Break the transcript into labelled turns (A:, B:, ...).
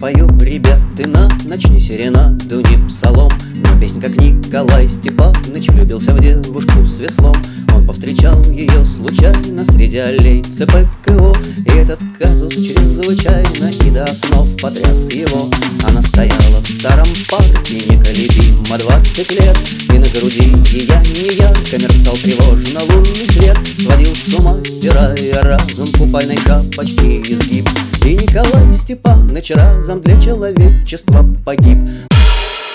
A: спою, ребят, ты начни серенаду, не псалом, но песня, как Николай Степаныч влюбился в девушку с веслом. Он повстречал ее случайно среди аллей ЦПКО, и этот казус чрезвычайно и до основ потряс его. Она стояла в старом парке неколебимо 20 лет, и на груди ее ярко мерцал тревожно лунный свет. Сводил с ума, стирая разум купальной шапочки изгиб, и Николай Степаныч разом для человечества погиб.